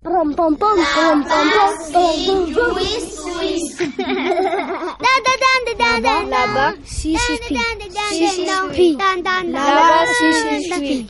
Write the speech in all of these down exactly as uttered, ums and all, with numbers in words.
Pom pom pom pom pom pom pom. Là-bas, si je suis. Si je suis. Là-bas, si je suis.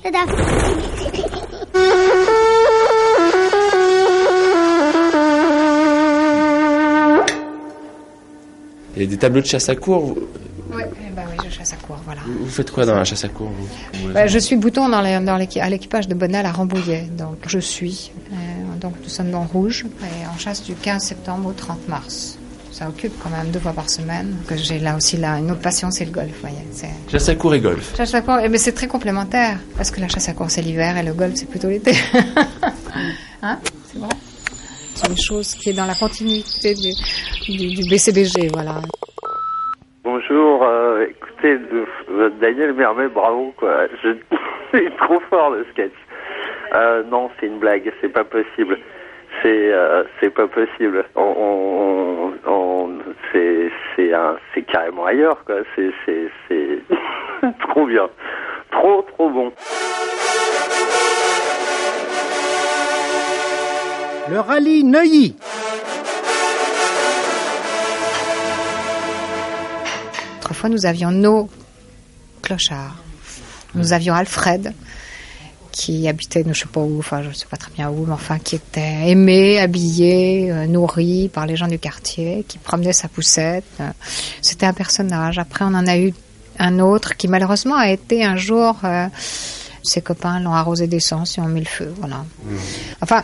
Il y a des tableaux de chasse à courre. Vous... Oui, bah oui, je chasse à courre, voilà. Vous faites quoi dans la chasse à courre, vous? Bah, je suis bouton dans les, dans l'équi- à l'équipage de Bonal à Rambouillet, donc je suis. Euh, donc nous sommes dans Rouge et on chasse du quinze septembre au trente mars. Ça occupe quand même deux fois par semaine. Que j'ai là aussi là une autre passion, c'est le golf, vous voyez. C'est... Chasse à courre et golf. Chasse à courre, eh ben, c'est très complémentaire parce que la chasse à courre c'est l'hiver et le golf c'est plutôt l'été. Hein, c'est vrai. C'est une chose qui est dans la continuité du, du, du B C B G, voilà. Bonjour, euh, écoutez, de, Daniel Mermet, bravo, quoi. Je, c'est trop fort, le sketch. Euh, non, c'est une blague, c'est pas possible. C'est, euh, c'est pas possible. On, on, on, c'est, c'est un, c'est carrément ailleurs, quoi. C'est, c'est, c'est trop bien. Trop, trop bon. Le rallye Neuilly. Autrefois, nous avions nos clochards. Nous avions Alfred, qui habitait, je ne sais pas où, enfin, je ne sais pas très bien où, mais enfin, qui était aimé, habillé, euh, nourri par les gens du quartier, qui promenait sa poussette. C'était un personnage. Après, on en a eu un autre qui, malheureusement, a été un jour... Euh, ses copains l'ont arrosé d'essence et ont mis le feu, voilà. Mmh. Enfin...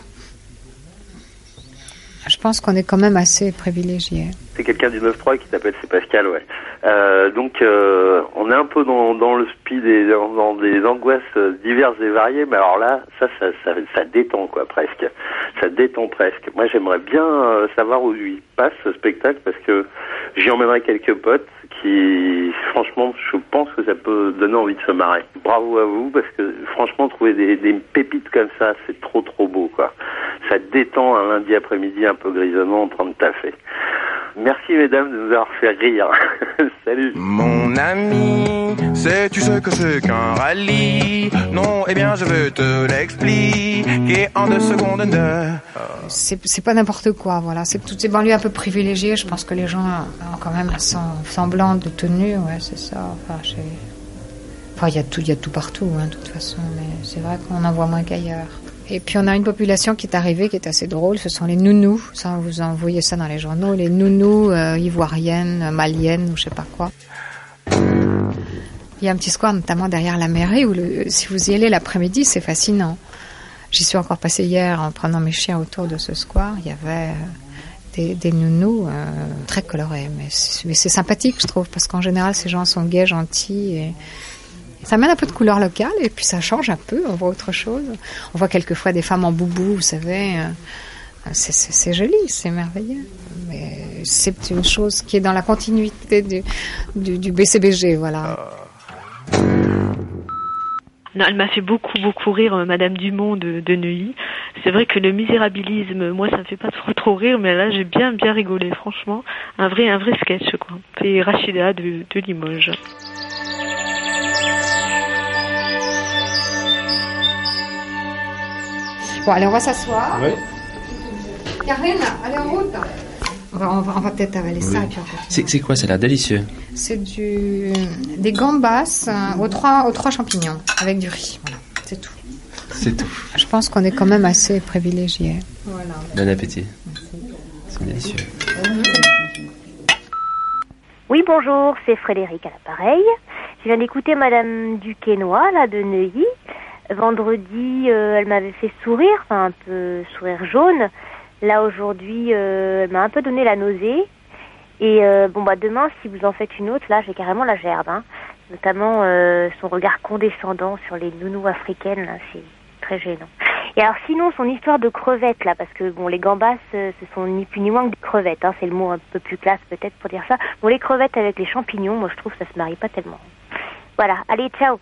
Je pense qu'on est quand même assez privilégiés. C'est quelqu'un du neuf trois qui s'appelle, c'est Pascal, ouais. Euh, donc, euh, on est un peu dans, dans le speed et dans, dans des angoisses diverses et variées, mais alors là, ça, ça, ça, ça détend, quoi, presque. Ça détend presque. Moi, j'aimerais bien euh, savoir où il passe, ce spectacle, parce que j'y emmènerai quelques potes qui, franchement, je pense que ça peut donner envie de se marrer. Bravo à vous, parce que, franchement, trouver des, des pépites comme ça, c'est trop, trop beau, quoi. Ça détend un lundi après-midi un peu grisonnant en train de taffer. Merci mesdames de nous avoir fait rire. Salut. Mon ami, sais-tu ce que c'est qu'un rallye? Non, eh bien je veux te l'expliquer en deux secondes. C'est, c'est pas n'importe quoi, voilà. C'est toutes ces banlieues un peu privilégiées. Je pense que les gens ont quand même un semblant de tenue, ouais, c'est ça. Enfin, j'ai... enfin, il y a tout, il y a tout partout, hein, de toute façon. Mais c'est vrai qu'on en voit moins qu'ailleurs. Et puis on a une population qui est arrivée, qui est assez drôle, ce sont les nounous, ça vous envoyez ça dans les journaux, les nounous euh, ivoiriennes, maliennes ou je sais pas quoi. Il y a un petit square notamment derrière la mairie où le, si vous y allez l'après-midi, c'est fascinant. J'y suis encore passée hier en prenant mes chiens autour de ce square, il y avait euh, des, des nounous euh, très colorés, mais c'est, mais c'est sympathique je trouve, parce qu'en général ces gens sont gais, gentils et... Ça mène un peu de couleur locale et puis ça change un peu, on voit autre chose. On voit quelquefois des femmes en boubou, vous savez. C'est, c'est, c'est joli, c'est merveilleux. Mais c'est une chose qui est dans la continuité du, du, du B C B G, voilà. Non, elle m'a fait beaucoup, beaucoup rire, Madame Dumont de, de Neuilly. C'est vrai que le misérabilisme, moi, ça me fait pas trop, trop rire, mais là, j'ai bien, bien rigolé, franchement. Un vrai, un vrai sketch, quoi. C'est Rachida de, de Limoges. Bon, allez, on va s'asseoir. Oui. Karine, allez en route. On va, on va, on va peut-être avaler oui. ça. Et puis on c'est, c'est quoi, ça a l'air délicieux. C'est du, des gambas euh, aux, trois, aux trois champignons, avec du riz. Voilà, c'est tout. C'est tout. Je pense qu'on est quand même assez privilégiés. Voilà. Bon appétit. C'est délicieux. Oui, bonjour, c'est Frédéric à l'appareil. Je viens d'écouter Madame Duquesnoy, là, de Neuilly. Vendredi, euh, elle m'avait fait sourire, enfin un peu sourire jaune. Là, aujourd'hui, euh, elle m'a un peu donné la nausée. Et euh, bon, bah demain, si vous en faites une autre, là, j'ai carrément la gerbe. Hein. Notamment euh, son regard condescendant sur les nounous africaines, là, c'est très gênant. Et alors sinon, son histoire de crevettes, là, parce que bon, les gambas, euh, ce sont ni plus ni moins que des crevettes. Hein, c'est le mot un peu plus classe peut-être pour dire ça. Bon, les crevettes avec les champignons, moi je trouve que ça se marie pas tellement. Voilà, allez, ciao.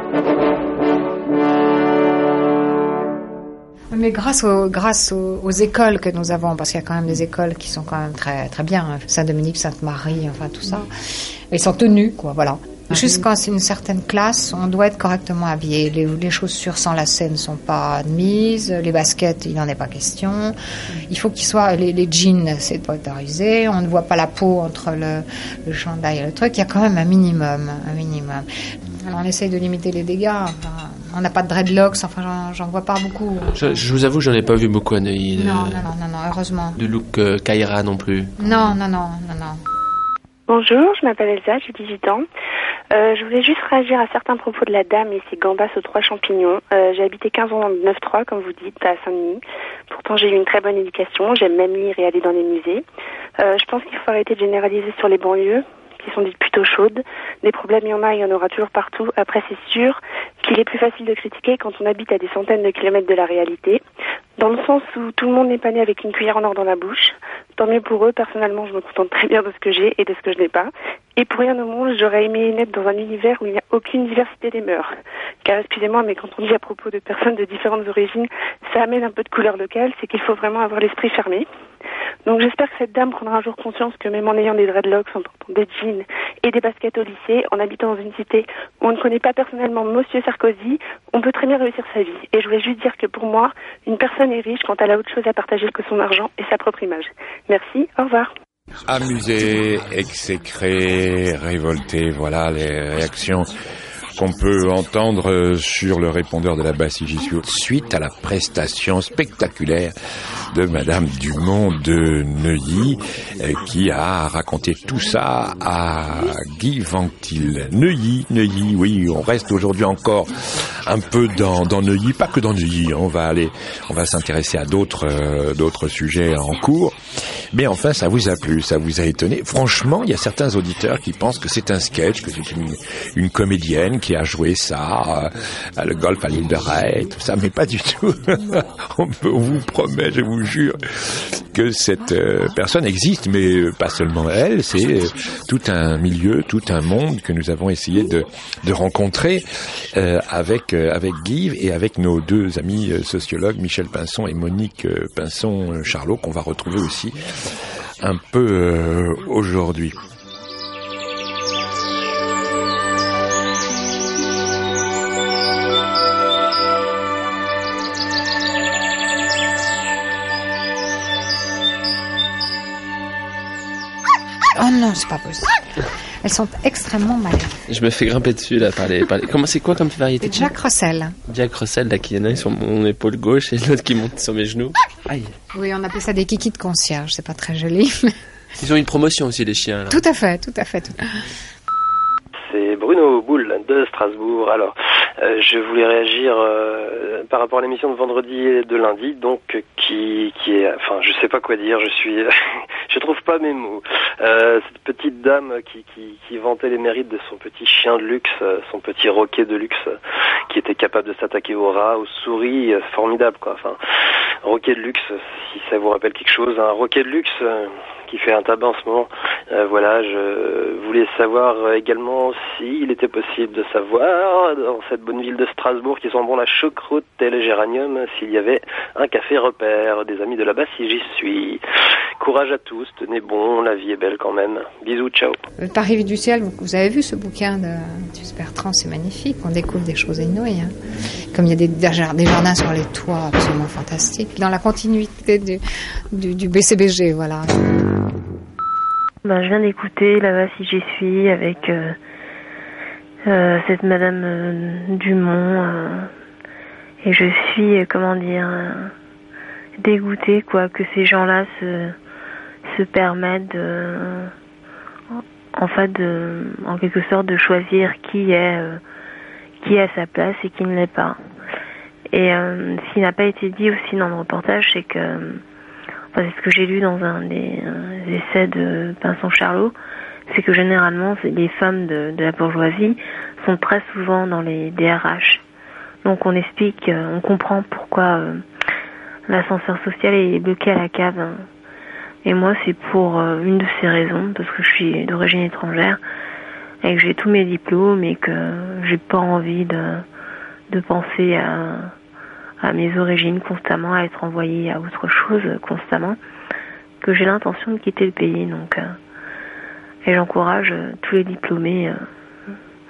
Mais grâce aux, grâce aux, aux écoles que nous avons, parce qu'il y a quand même des écoles qui sont quand même très, très bien, Saint-Dominique, Sainte-Marie, enfin tout ça, ils sont tenus, quoi, voilà. Jusqu'à une certaine classe, on doit être correctement habillé. Les, les chaussures sans lacets ne sont pas admises. Les baskets, il n'en est pas question. Il faut qu'ils soient... Les, les jeans, c'est pas autorisé. On ne voit pas la peau entre le, le chandail et le truc. Il y a quand même un minimum. Un minimum. Alors on essaye de limiter les dégâts. Enfin, on n'a pas de dreadlocks. Enfin, j'en, j'en vois pas beaucoup. Je, je vous avoue, j'en ai pas vu beaucoup à Neuilly. Non, non, non, non, non, heureusement. De look euh, Kaira non plus. Non, non, non, non, non. Bonjour, je m'appelle Elsa, j'ai dix-huit ans. Euh, je voulais juste réagir à certains propos de la dame et ses gambas aux trois champignons. Euh, j'ai habité quinze ans dans le neuf trois, comme vous dites, à Saint-Denis. Pourtant, j'ai eu une très bonne éducation. J'aime même lire et aller dans les musées. Euh, je pense qu'il faut arrêter de généraliser sur les banlieues, qui sont dites plutôt chaudes. Des problèmes, il y en a, il y en aura toujours partout. Après, c'est sûr qu'il est plus facile de critiquer quand on habite à des centaines de kilomètres de la réalité. Dans le sens où tout le monde n'est pas né avec une cuillère en or dans la bouche. Tant mieux pour eux, personnellement, je me contente très bien de ce que j'ai et de ce que je n'ai pas. Et pour rien au monde, j'aurais aimé naître dans un univers où il n'y a aucune diversité des mœurs. Car, excusez-moi, mais quand on dit à propos de personnes de différentes origines, ça amène un peu de couleur locale, c'est qu'il faut vraiment avoir l'esprit fermé. Donc j'espère que cette dame prendra un jour conscience que même en ayant des dreadlocks, en portant des jeans et des baskets au lycée, en habitant dans une cité où on ne connaît pas personnellement Monsieur Sarkozy, on peut très bien réussir sa vie. Et je voulais juste dire que pour moi, une personne est riche quand elle a autre chose à partager que son argent et sa propre image. Merci, au revoir. Amusé, exécré, révolté, voilà les réactions qu'on peut entendre sur le répondeur de la basse I J C U suite à la prestation spectaculaire de Madame Dumont de Neuilly, qui a raconté tout ça à Guy Vanctil. Neuilly, Neuilly, oui, on reste aujourd'hui encore un peu dans, dans Neuilly, pas que dans Neuilly, on va aller, on va s'intéresser à d'autres, euh, d'autres sujets en cours. Mais enfin, ça vous a plu, ça vous a étonné. Franchement, il y a certains auditeurs qui pensent que c'est un sketch, que c'est une, une comédienne qui a joué ça, euh, le golf à l'île de Ré, tout ça, mais pas du tout. on, peut, on vous promet, je vous jure, que cette euh, personne existe, mais pas seulement elle, c'est euh, tout un milieu, tout un monde que nous avons essayé de, de rencontrer euh, avec, euh, avec Guy et avec nos deux amis euh, sociologues, Michel Pinson et Monique euh, Pinson-Charlot, qu'on va retrouver aussi un peu euh, aujourd'hui. Oh non, c'est pas possible. Elles sont extrêmement malades. Je me fais grimper dessus là par les... Par les... Comment c'est quoi comme variété? Jack Russell. Jack Russell, là, qui y en a sur mon épaule gauche et l'autre qui monte sur mes genoux. Aïe. Oui, on appelle ça des kikis de concierge, c'est pas très joli. Ils ont une promotion aussi, les chiens, là. Tout à fait, tout à fait. Tout... C'est Bruno Boule de Strasbourg. Alors, euh, je voulais réagir euh, par rapport à l'émission de vendredi et de lundi, donc qui qui est, enfin, je sais pas quoi dire. Je suis, je trouve pas mes mots. Euh, cette petite dame qui, qui qui vantait les mérites de son petit chien de luxe, son petit roquet de luxe, qui était capable de s'attaquer aux rats, aux souris, formidable quoi. Enfin, roquet de luxe, si ça vous rappelle quelque chose, un roquet de luxe. Euh, qui fait un tabac en ce moment. Euh, voilà, je voulais savoir également s'il était possible de savoir, dans cette bonne ville de Strasbourg qui sent bon la choucroute et le géranium, s'il y avait un café repère des amis de là-bas, si j'y suis. Courage à tous, tenez bon, la vie est belle quand même. Bisous, ciao. Paris du ciel, vous avez vu ce bouquin de Tus Bertrand, c'est magnifique, on découvre des choses inouïes. Hein. Comme il y a des, des jardins sur les toits absolument fantastiques. Dans la continuité du, du, du B C B G, voilà. Ben, je viens d'écouter là-bas si j'y suis avec euh, euh, cette Madame euh, Dumont euh, et je suis euh, comment dire euh, dégoûtée quoi que ces gens-là se se permettent de, en fait de, en quelque sorte de choisir qui est euh, qui est à sa place et qui ne l'est pas. Et euh, ce qui n'a pas été dit aussi dans le reportage, c'est que enfin, c'est ce que j'ai lu dans un des, euh, des essais de Pinson-Charlot, c'est que généralement les femmes de, de la bourgeoisie sont très souvent dans les D R H. Donc on explique, euh, on comprend pourquoi euh, l'ascenseur social est bloqué à la cave. Hein. Et moi c'est pour euh, une de ces raisons, parce que je suis d'origine étrangère et que j'ai tous mes diplômes et que j'ai pas envie de, de penser à à mes origines constamment, à être envoyée à autre chose constamment, que j'ai l'intention de quitter le pays. Donc, euh, et j'encourage euh, tous les diplômés euh,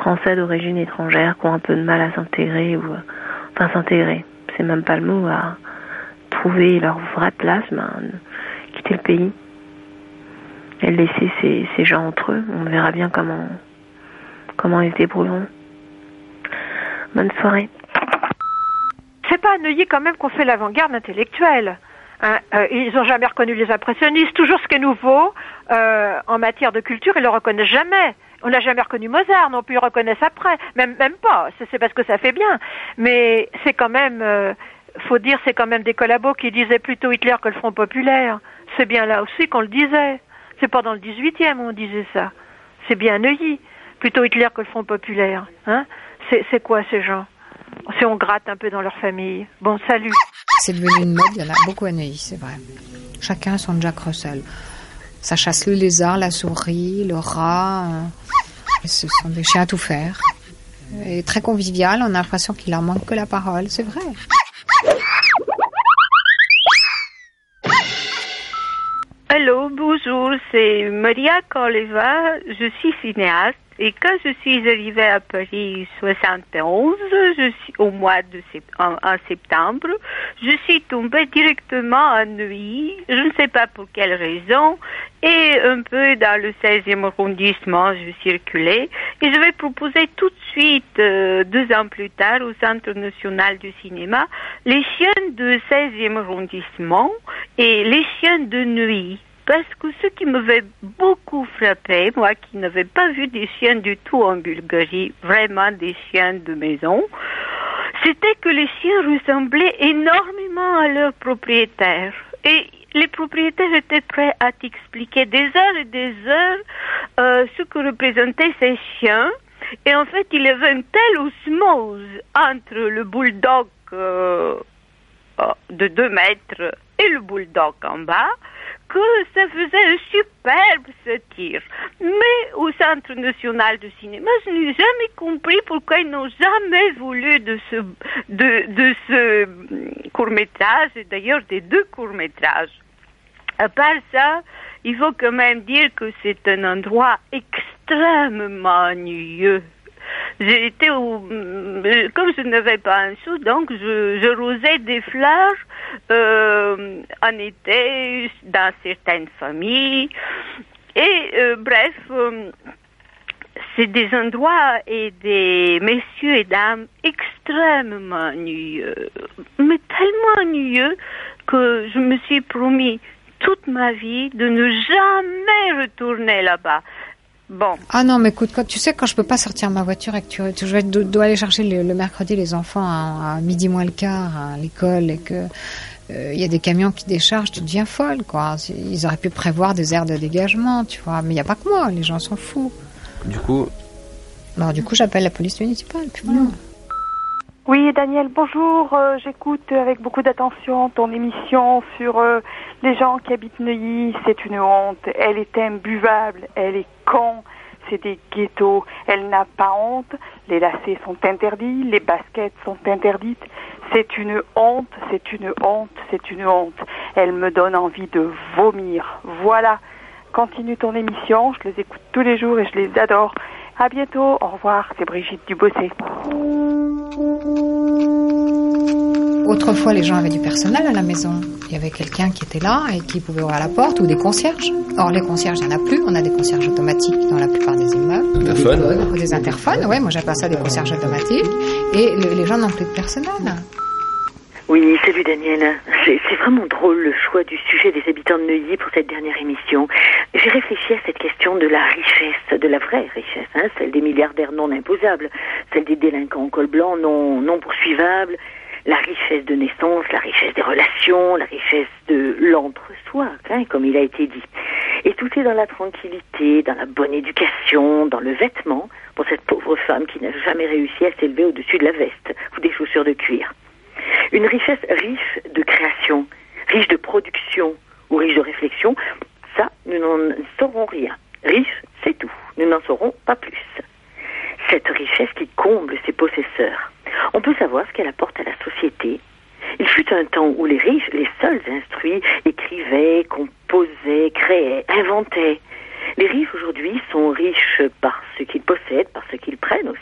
Français d'origine étrangère qui ont un peu de mal à s'intégrer ou enfin s'intégrer, c'est même pas le mot, à trouver leur vraie place, ben, quitter le pays et laisser ces, ces gens entre eux. On verra bien comment comment ils se débrouilleront. Bonne soirée. C'est pas à Neuilly quand même qu'on fait l'avant-garde intellectuelle. Hein, euh, ils n'ont jamais reconnu les impressionnistes. Toujours ce qui est nouveau euh, en matière de culture, ils le reconnaissent jamais. On n'a jamais reconnu Mozart, non plus ils le reconnaissent après. Même même pas. C'est, c'est parce que ça fait bien. Mais c'est quand même, euh, faut dire, c'est quand même des collabos qui disaient plutôt Hitler que le Front populaire. C'est bien là aussi qu'on le disait. C'est pas dans le dix-huitième où on disait ça. C'est bien à Neuilly. Plutôt Hitler que le Front populaire. Hein? C'est, c'est quoi ces gens? Si on gratte un peu dans leur famille. Bon, salut. C'est devenu une mode, il y en a beaucoup à Neuilly, c'est vrai. Chacun son Jack Russell. Ça chasse le lézard, la souris, le rat. Euh, ce sont des chiens à tout faire. Et très convivial, on a l'impression qu'il leur manque que la parole, c'est vrai. Allô, bonjour, c'est Maria Koleva, je suis cinéaste. Et quand je suis arrivée à Paris en soixante et onze, je suis, au mois de sept, en, en septembre, je suis tombée directement à Neuilly, je ne sais pas pour quelle raison, et un peu dans le seizième arrondissement, je circulais, et je vais proposer tout de suite, euh, deux ans plus tard, au Centre national du cinéma, les chiens du seizième arrondissement et les chiens de Neuilly. Parce que ce qui m'avait beaucoup frappé, moi qui n'avais pas vu des chiens du tout en Bulgarie, vraiment des chiens de maison, c'était que les chiens ressemblaient énormément à leurs propriétaires. Et les propriétaires étaient prêts à t'expliquer des heures et des heures euh, ce que représentaient ces chiens. Et en fait, il y avait une telle osmose entre le bulldog euh, de deux mètres et le bulldog en bas, que ça faisait un superbe satire. Mais au Centre national de cinéma, je n'ai jamais compris pourquoi ils n'ont jamais voulu de ce, de, de ce court-métrage, et d'ailleurs des deux courts-métrages. À part ça, il faut quand même dire que c'est un endroit extrêmement ennuyeux. J'ai été au, comme je n'avais pas un sou, donc je, je rosais des fleurs euh, en été dans certaines familles. Et euh, bref, euh, c'est des endroits et des messieurs et dames extrêmement ennuyeux, mais tellement ennuyeux que je me suis promis toute ma vie de ne jamais retourner là-bas. Bon. Ah non, mais écoute, quand, tu sais, quand je peux pas sortir ma voiture et que tu, tu je vais, dois aller chercher le, le mercredi les enfants à, à midi moins le quart à l'école et que il euh, y a des camions qui déchargent, tu deviens folle, quoi. Ils auraient pu prévoir des aires de dégagement, tu vois. Mais il y a pas que moi, les gens sont fous. Du coup. Alors du coup, j'appelle la police municipale. Puis voilà. Oui, Daniel, bonjour. Euh, j'écoute avec beaucoup d'attention ton émission sur euh, les gens qui habitent Neuilly. C'est une honte. Elle est imbuvable. Elle est con. C'est des ghettos. Elle n'a pas honte. Les lacets sont interdits. Les baskets sont interdites. C'est une honte. C'est une honte. C'est une honte. Elle me donne envie de vomir. Voilà. Continue ton émission. Je les écoute tous les jours et je les adore. À bientôt. Au revoir. C'est Brigitte Dubossé. Autrefois, les gens avaient du personnel à la maison. Il y avait quelqu'un qui était là et qui pouvait ouvrir la porte, ou des concierges. Or, les concierges, il n'y en a plus. On a des concierges automatiques dans la plupart des immeubles. Interphone. Ou des interphones, ouais, moi j'appelle ça des concierges automatiques. Et le, les gens n'ont plus de personnel. Oui, salut Daniel. C'est, c'est vraiment drôle le choix du sujet des habitants de Neuilly pour cette dernière émission. J'ai réfléchi à cette question de la richesse, de la vraie richesse, hein, celle des milliardaires non imposables, celle des délinquants en col blanc non, non poursuivables, la richesse de naissance, la richesse des relations, la richesse de l'entre-soi, hein, comme il a été dit. Et tout est dans la tranquillité, dans la bonne éducation, dans le vêtement, pour cette pauvre femme qui n'a jamais réussi à s'élever au-dessus de la veste ou des chaussures de cuir. Une richesse riche de création, riche de production ou riche de réflexion, ça, nous n'en saurons rien. Riche, c'est tout. Nous n'en saurons pas plus. Cette richesse qui comble ses possesseurs. On peut savoir ce qu'elle apporte à la société. Il fut un temps où les riches, les seuls instruits, écrivaient, composaient, créaient, inventaient. Les riches aujourd'hui sont riches par ce qu'ils possèdent, par ce qu'ils prennent aussi.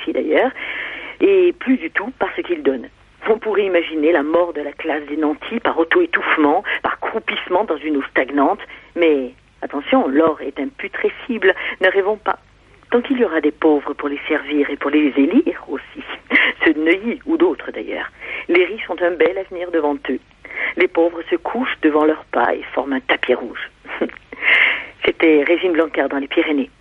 plus du tout par ce qu'ils donnent. On pourrait imaginer la mort de la classe des nantis par auto-étouffement, par croupissement dans une eau stagnante, mais attention, l'or est imputrescible, ne rêvons pas. Tant qu'il y aura des pauvres pour les servir et pour les élire aussi, ceux de Neuilly ou d'autres d'ailleurs, les riches ont un bel avenir devant eux. Les pauvres se couchent devant leur pas et forment un tapis rouge. C'était Régine Blancard dans les Pyrénées.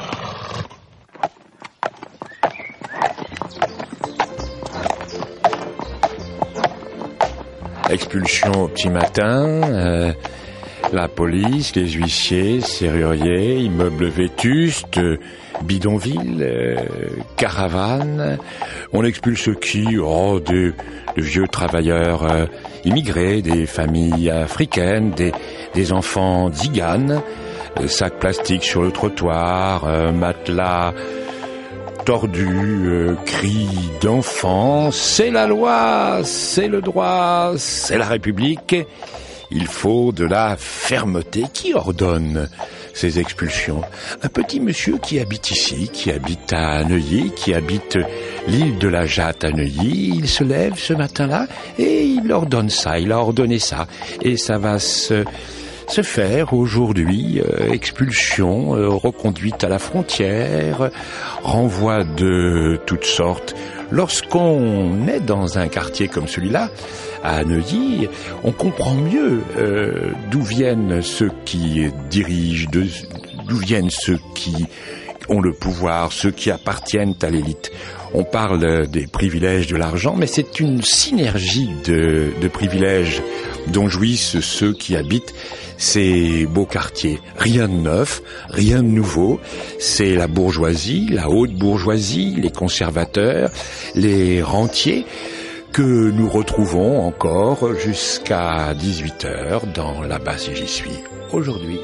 Expulsion au petit matin, euh, la police, les huissiers, serruriers, immeubles vétustes, bidonvilles, euh, caravanes. On expulse qui? Oh, des, des vieux travailleurs euh, immigrés, des familles africaines, des, des enfants tziganes, euh, sacs plastiques sur le trottoir, euh, matelas tordus, euh, cris d'enfants. C'est la loi, c'est le droit, c'est la République. Il faut de la fermeté. Qui ordonne ces expulsions? Un petit monsieur qui habite ici, qui habite à Neuilly, qui habite l'île de la Jatte à Neuilly. Il se lève ce matin-là et il ordonne ça, il a ordonné ça. Et ça va se... se faire aujourd'hui, euh, expulsion, euh, reconduite à la frontière, renvoi de toutes sortes. Lorsqu'on est dans un quartier comme celui-là, à Neuilly, on comprend mieux euh, d'où viennent ceux qui dirigent, de, d'où viennent ceux qui ont le pouvoir, ceux qui appartiennent à l'élite. On parle des privilèges de l'argent, mais c'est une synergie de, de privilèges dont jouissent ceux qui habitent ces beaux quartiers. Rien de neuf, rien de nouveau. C'est la bourgeoisie, la haute bourgeoisie, les conservateurs, les rentiers que nous retrouvons encore jusqu'à dix-huit heures dans Là-bas si j'y suis aujourd'hui.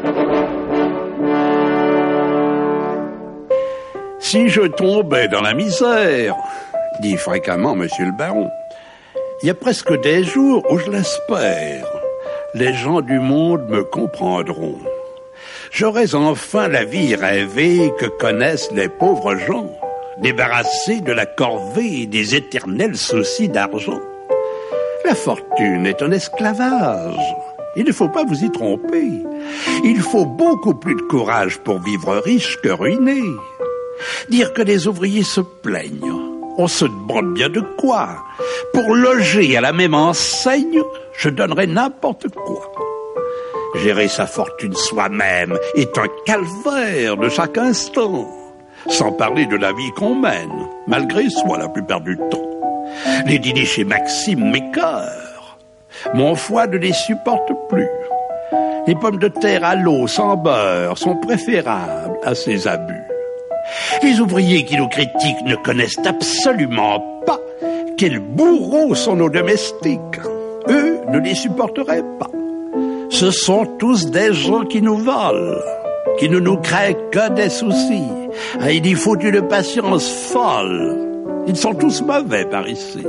Si je tombais dans la misère, dit fréquemment monsieur le baron, il y a presque des jours où je l'espère. Les gens du monde me comprendront. J'aurais enfin la vie rêvée que connaissent les pauvres gens, débarrassés de la corvée et des éternels soucis d'argent. La fortune est un esclavage. Il ne faut pas vous y tromper. Il faut beaucoup plus de courage pour vivre riche que ruiné. Dire que les ouvriers se plaignent, on se demande bien de quoi. Pour loger à la même enseigne, je donnerais n'importe quoi. Gérer sa fortune soi-même est un calvaire de chaque instant, sans parler de la vie qu'on mène, malgré soi la plupart du temps. Les dîners chez Maxime m'écœurent. Mon foie ne les supporte plus. Les pommes de terre à l'eau sans beurre sont préférables à ces abus. Les ouvriers qui nous critiquent ne connaissent absolument pas quels bourreaux sont nos domestiques. Eux ne les supporteraient pas. Ce sont tous des gens qui nous volent, qui ne nous créent que des soucis. Et il y faut une patience folle. Ils sont tous mauvais par ici.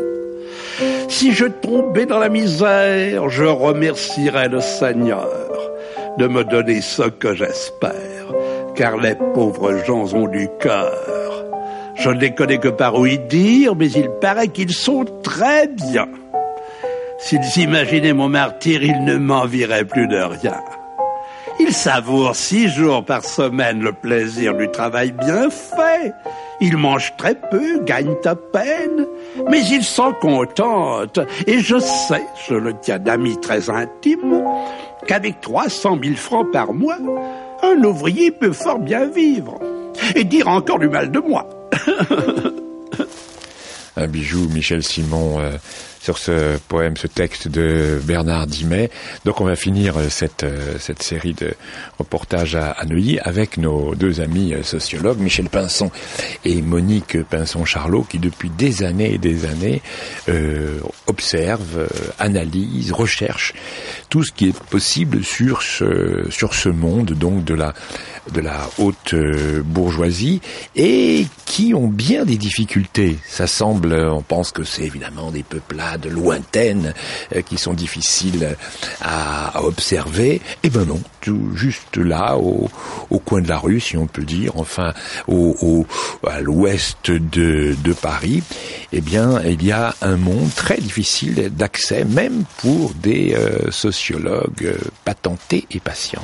Si je tombais dans la misère, je remercierais le Seigneur de me donner ce que j'espère. Car les pauvres gens ont du cœur. Je ne les connais que par ouï dire, mais il paraît qu'ils sont très bien. S'ils imaginaient mon martyre, ils ne m'envieraient plus de rien. Ils savourent six jours par semaine le plaisir du travail bien fait. Ils mangent très peu, gagnent à peine, mais ils sont contents. Et je sais, je le tiens d'amis très intimes, qu'avec trois cent mille francs par mois, un ouvrier peut fort bien vivre. Et dire encore du mal de moi. Un bijou, Michel Simon, euh, sur ce poème, ce texte de Bernard Dimet. Donc on va finir cette, euh, cette série de reportages à, à Neuilly avec nos deux amis sociologues, Michel Pinson et Monique Pinson-Charlot, qui depuis des années et des années euh, observent, euh, analysent, recherchent tout ce qui est possible sur ce, sur ce monde donc de la de la haute euh, bourgeoisie et qui ont bien des difficultés. Ça semble, on pense que c'est évidemment des peuplades façades lointaines euh, qui sont difficiles à, à observer. Eh ben non, tout juste là, au, au coin de la rue, si on peut dire, enfin, au, au, à l'ouest de, de Paris, eh bien, il y a un monde très difficile d'accès, même pour des euh, sociologues euh, patentés et patients.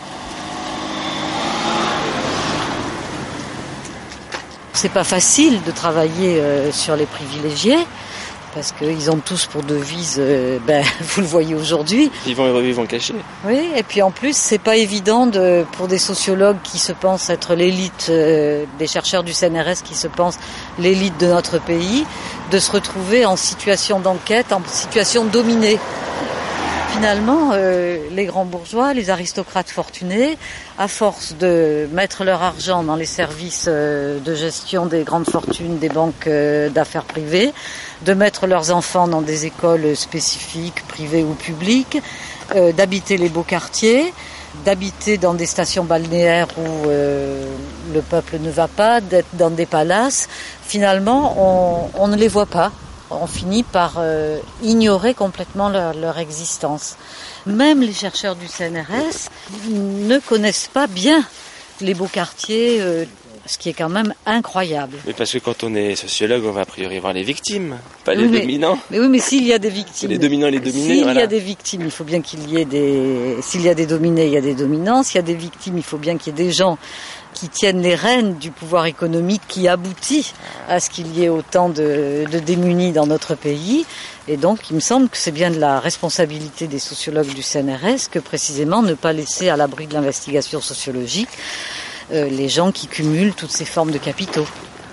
C'est pas facile de travailler euh, sur les privilégiés, parce qu'ils ont tous pour devise, euh, ben, vous le voyez aujourd'hui. Ils vont, ils vont cacher. Oui, et puis en plus, c'est pas évident de, pour des sociologues qui se pensent être l'élite, euh, des chercheurs du C N R S qui se pensent l'élite de notre pays, de se retrouver en situation d'enquête, en situation dominée. Finalement, euh, les grands bourgeois, les aristocrates fortunés, à force de mettre leur argent dans les services euh, de gestion des grandes fortunes, des banques euh, d'affaires privées, de mettre leurs enfants dans des écoles spécifiques, privées ou publiques, euh, d'habiter les beaux quartiers, d'habiter dans des stations balnéaires où euh, le peuple ne va pas, d'être dans des palaces, finalement, on, on ne les voit pas. On finit par euh, ignorer complètement leur, leur existence. Même les chercheurs du C N R S ne connaissent pas bien les beaux quartiers, euh, ce qui est quand même incroyable. Mais parce que quand on est sociologue, on va a priori voir les victimes, pas oui, les mais, dominants. Mais oui, mais s'il y a des victimes... Les dominants et les dominés, S'il voilà. y a des victimes, il faut bien qu'il y ait des... S'il y a des dominés, il y a des dominants. S'il y a des victimes, il faut bien qu'il y ait des gens qui tiennent les rênes du pouvoir économique qui aboutit à ce qu'il y ait autant de, de démunis dans notre pays. Et donc, il me semble que c'est bien de la responsabilité des sociologues du C N R S que précisément ne pas laisser à l'abri de l'investigation sociologique euh, les gens qui cumulent toutes ces formes de capitaux.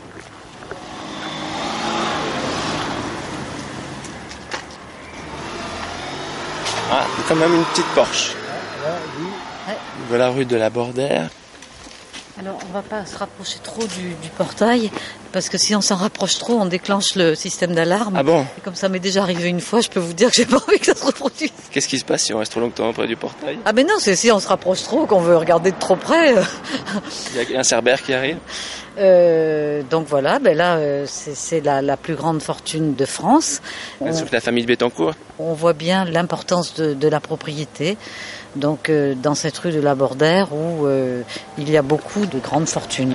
Ah, quand même une petite Porsche. Voilà la rue de la Bordère. Alors, on ne va pas se rapprocher trop du, du portail, parce que si on s'en rapproche trop, on déclenche le système d'alarme. Ah bon ? Et comme ça m'est déjà arrivé une fois, je peux vous dire que j'ai pas envie que ça se reproduise. Qu'est-ce qui se passe si on reste trop longtemps près du portail ? Ah mais non, c'est si on se rapproche trop, qu'on veut regarder de trop près. Il y a un Cerbère qui arrive ? Euh, donc voilà, ben là, euh, c'est, c'est la, la plus grande fortune de France. Bien sûr que la famille de Bettencourt. On voit bien l'importance de, de la propriété. Donc euh, dans cette rue de la Bordère où euh, il y a beaucoup de grandes fortunes.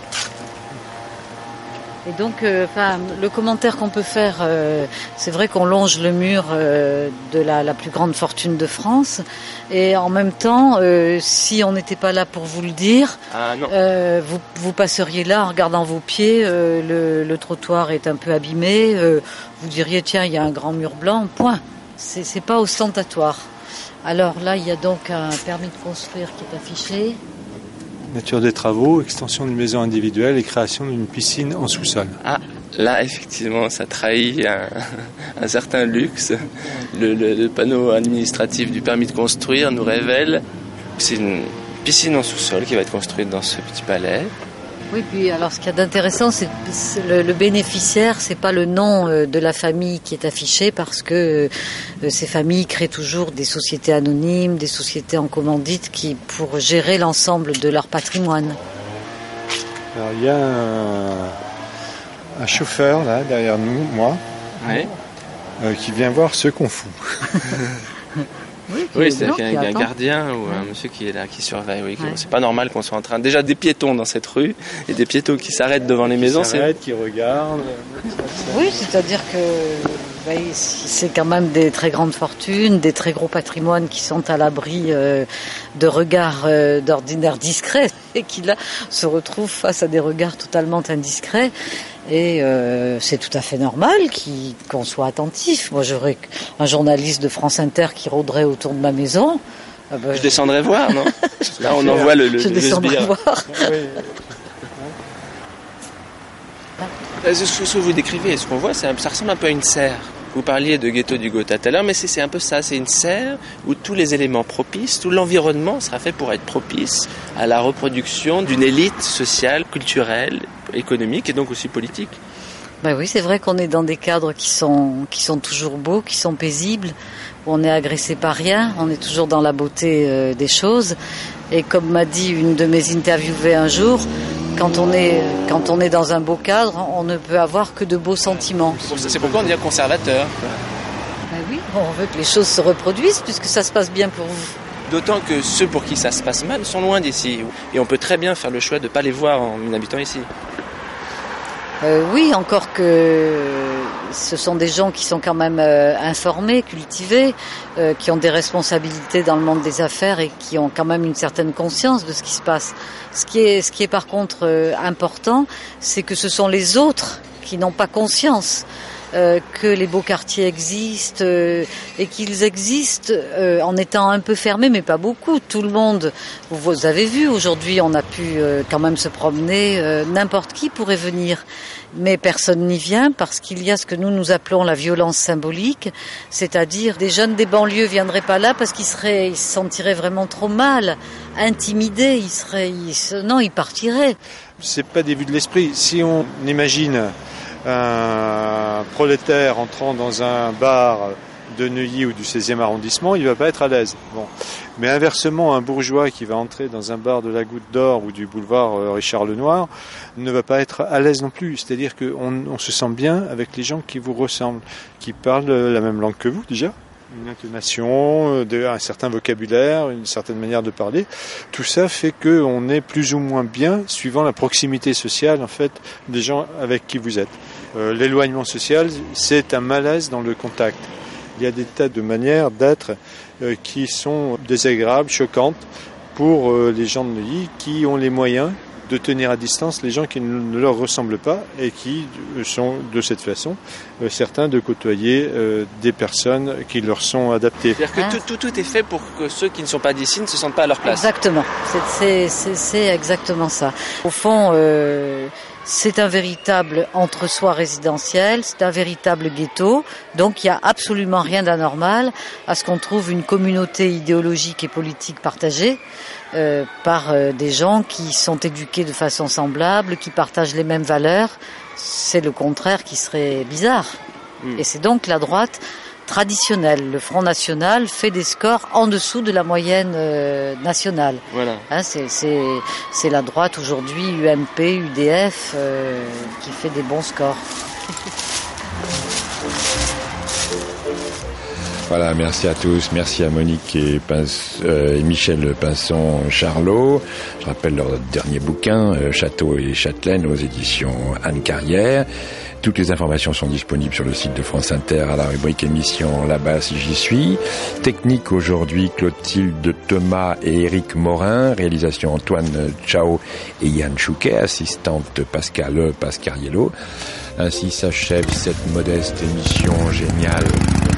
Et donc, euh, enfin, le commentaire qu'on peut faire, euh, c'est vrai qu'on longe le mur euh, de la, la plus grande fortune de France, et en même temps, euh, si on n'était pas là pour vous le dire, ah, non. Euh, vous, vous passeriez là en regardant vos pieds, euh, le, le trottoir est un peu abîmé, euh, vous diriez tiens, il y a un grand mur blanc, point. C'est, c'est pas ostentatoire. Alors là, il y a donc un permis de construire qui est affiché. Nature des travaux, extension d'une maison individuelle et création d'une piscine en sous-sol. Ah, là, effectivement, ça trahit un, un certain luxe. Le, le, le panneau administratif du permis de construire nous révèle que c'est une piscine en sous-sol qui va être construite dans ce petit palais. Oui, puis alors ce qu'il y a d'intéressant, c'est, c'est le, le bénéficiaire, c'est pas le nom euh, de la famille qui est affiché, parce que euh, ces familles créent toujours des sociétés anonymes, des sociétés en commandite qui pour gérer l'ensemble de leur patrimoine. Alors il y a un, un chauffeur là derrière nous, moi, oui. euh, qui vient voir ce qu'on fout. Oui, oui c'est qu'il y a un gardien ou un monsieur qui est là, qui surveille. Oui, ouais. C'est pas normal qu'on soit en train... Déjà des piétons dans cette rue, et des piétons qui s'arrêtent devant les qui maisons. Qui s'arrêtent, qui regardent. Oui, c'est-à-dire que bah, c'est quand même des très grandes fortunes, des très gros patrimoines qui sont à l'abri euh, de regards euh, d'ordinaire discrets, et qui là se retrouvent face à des regards totalement indiscrets. Et euh, c'est tout à fait normal qu'il, qu'on soit attentif. Moi, j'aurais un journaliste de France Inter qui rôderait autour de ma maison. Ah ben, je, je descendrais voir, non ? Là, on en voit le, le, je le descendrais voir. Oui. Ce que vous décrivez, ce qu'on voit, c'est un, ça ressemble un peu à une serre. Vous parliez de ghetto du Gotha tout à l'heure, mais c'est, c'est un peu ça. C'est une serre où tous les éléments propices, tout l'environnement sera fait pour être propice à la reproduction d'une élite sociale, culturelle, économique et donc aussi politique. Ben oui, c'est vrai qu'on est dans des cadres qui sont, qui sont toujours beaux, qui sont paisibles, où on est agressé par rien, on est toujours dans la beauté euh, des choses. Et comme m'a dit une de mes interviewées un jour, quand on est, quand on est dans un beau cadre, on ne peut avoir que de beaux sentiments. C'est pourquoi on devient conservateur. Ben oui. Bon, on veut que les choses se reproduisent puisque ça se passe bien pour vous. D'autant que ceux pour qui ça se passe mal sont loin d'ici. Et on peut très bien faire le choix de ne pas les voir en habitant ici. Euh, oui, encore que ce sont des gens qui sont quand même euh, informés, cultivés, euh, qui ont des responsabilités dans le monde des affaires et qui ont quand même une certaine conscience de ce qui se passe. Ce qui est, ce qui est par contre euh, important, c'est que ce sont les autres qui n'ont pas conscience euh, que les beaux quartiers existent euh, et qu'ils existent euh, en étant un peu fermés, mais pas beaucoup. Tout le monde, vous, vous avez vu, aujourd'hui on a pu euh, quand même se promener, euh, n'importe qui pourrait venir. Mais personne n'y vient parce qu'il y a ce que nous nous appelons la violence symbolique, c'est-à-dire des jeunes des banlieues viendraient pas là parce qu'ils seraient, ils se sentiraient vraiment trop mal, intimidés, ils seraient, ils, non, ils partiraient. C'est pas des vues de l'esprit. Si on imagine un prolétaire entrant dans un bar de Neuilly ou du seizième arrondissement, il va pas être à l'aise. Bon. Mais inversement, un bourgeois qui va entrer dans un bar de la Goutte d'Or ou du boulevard Richard Lenoir ne va pas être à l'aise non plus. C'est-à-dire qu'on on se sent bien avec les gens qui vous ressemblent, qui parlent la même langue que vous déjà, une intonation, un certain vocabulaire, une certaine manière de parler. Tout ça fait qu'on est plus ou moins bien suivant la proximité sociale en fait des gens avec qui vous êtes. Euh, l'éloignement social, c'est un malaise dans le contact. Il y a des tas de manières d'être euh, qui sont désagréables, choquantes pour euh, les gens de Neuilly qui ont les moyens de tenir à distance les gens qui ne leur ressemblent pas et qui sont de cette façon euh, certains de côtoyer euh, des personnes qui leur sont adaptées. C'est-à-dire que tout, tout, tout est fait pour que ceux qui ne sont pas d'ici ne se sentent pas à leur place. Exactement, c'est, c'est, c'est exactement ça. Au fond, euh, c'est un véritable entre-soi résidentiel, c'est un véritable ghetto, donc il n'y a absolument rien d'anormal à ce qu'on trouve une communauté idéologique et politique partagée euh, par euh, des gens qui sont éduqués de façon semblable, qui partagent les mêmes valeurs. C'est le contraire qui serait bizarre. Mmh. Et c'est donc la droite traditionnelle. Le Front National fait des scores en dessous de la moyenne euh, nationale. Voilà. Hein, c'est, c'est, c'est la droite aujourd'hui, U M P, U D F, euh, qui fait des bons scores. Voilà, merci à tous. Merci à Monique et, Pince, euh, et Michel Pinson-Charlot. Je rappelle leur dernier bouquin, euh, Château et Châtelaine, aux éditions Anne Carrière. Toutes les informations sont disponibles sur le site de France Inter à la rubrique émission Là-bas si j'y suis. Technique aujourd'hui, Clotilde Thomas et Éric Morin. Réalisation Antoine Chao et Yann Chouquet. Assistante Pascal Pascariello. Ainsi s'achève cette modeste émission géniale